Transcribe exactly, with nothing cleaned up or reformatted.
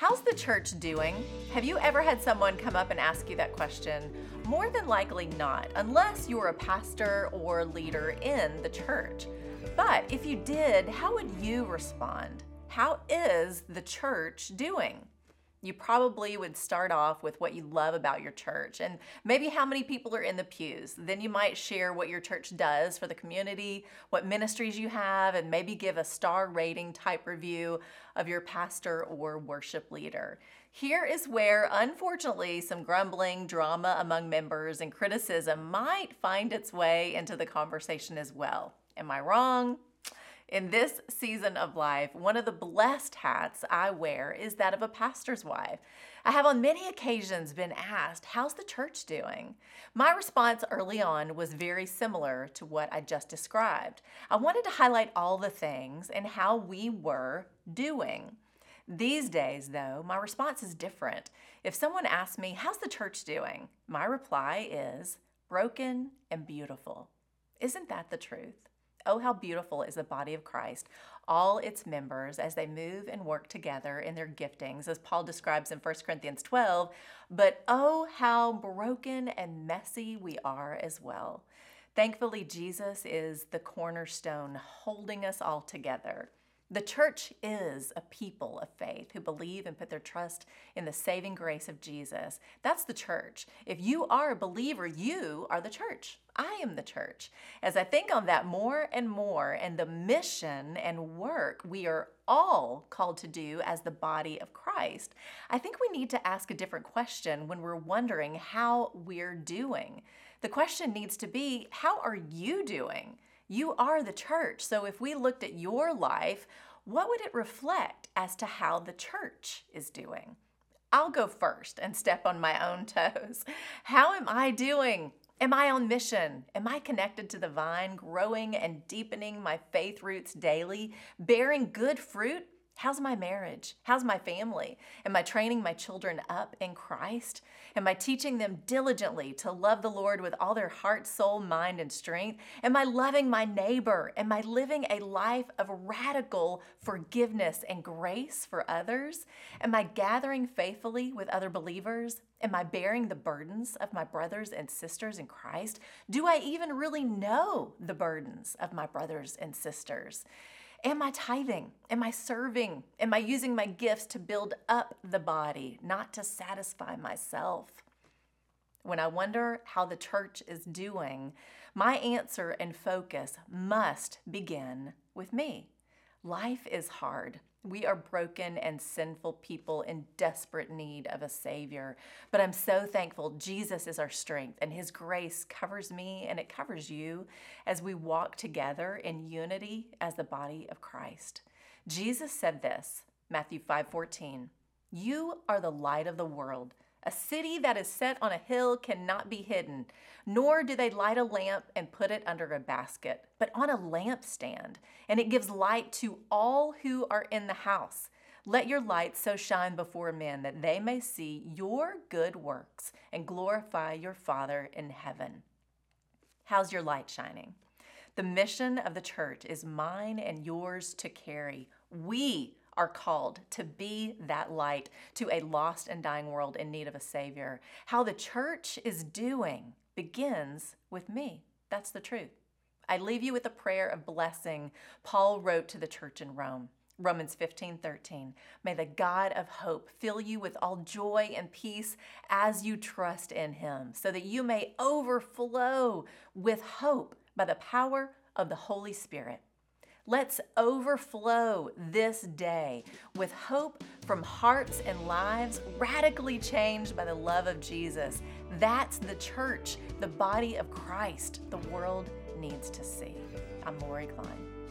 How's the church doing? Have you ever had someone come up and ask you that question? More than likely not, unless you're a pastor or leader in the church. But if you did, how would you respond? How is the church doing? You probably would start off with what you love about your church and maybe how many people are in the pews. Then you might share what your church does for the community, what ministries you have, and maybe give a star rating type review of your pastor or worship leader. Here is where, unfortunately, some grumbling, drama among members, and criticism might find its way into the conversation as well. Am I wrong? In this season of life, one of the blessed hats I wear is that of a pastor's wife. I have on many occasions been asked, how's the church doing? My response early on was very similar to what I just described. I wanted to highlight all the things and how we were doing. These days, though, my response is different. If someone asks me, how's the church doing? My reply is broken and beautiful. Isn't that the truth? Oh, how beautiful is the body of Christ, all its members as they move and work together in their giftings, as Paul describes in First Corinthians twelve. But oh, how broken and messy we are as well. Thankfully, Jesus is the cornerstone holding us all together. The church is a people of faith who believe and put their trust in the saving grace of Jesus. That's the church. If you are a believer, you are the church. I am the church. As I think on that more and more and the mission and work we are all called to do as the body of Christ, I think we need to ask a different question when we're wondering how we're doing. The question needs to be, how are you doing? You are the church. So if we looked at your life, what would it reflect as to how the church is doing? I'll go first and step on my own toes. How am I doing? Am I on mission? Am I connected to the vine, growing and deepening my faith roots daily, bearing good fruit? How's my marriage? How's my family? Am I training my children up in Christ? Am I teaching them diligently to love the Lord with all their heart, soul, mind, and strength? Am I loving my neighbor? Am I living a life of radical forgiveness and grace for others? Am I gathering faithfully with other believers? Am I bearing the burdens of my brothers and sisters in Christ? Do I even really know the burdens of my brothers and sisters? Am I tithing? Am I serving? Am I using my gifts to build up the body, not to satisfy myself? When I wonder how the church is doing, my answer and focus must begin with me. Life is hard. We are broken and sinful people in desperate need of a Savior. But I'm so thankful Jesus is our strength and His grace covers me and it covers you as we walk together in unity as the body of Christ. Jesus said this, Matthew five fourteen, "You are the light of the world. A city that is set on a hill cannot be hidden, nor do they light a lamp and put it under a basket, but on a lampstand, and it gives light to all who are in the house. Let your light so shine before men that they may see your good works and glorify your Father in heaven." How's your light shining? The mission of the church is mine and yours to carry. We are called to be that light to a lost and dying world in need of a Savior. How the church is doing begins with me. That's the truth. I leave you with a prayer of blessing Paul wrote to the church in Rome. Romans fifteen thirteen. "May the God of hope fill you with all joy and peace as you trust in Him, so that you may overflow with hope by the power of the Holy Spirit." Let's overflow this day with hope from hearts and lives radically changed by the love of Jesus. That's the church, the body of Christ the world needs to see. I'm Lori Klein.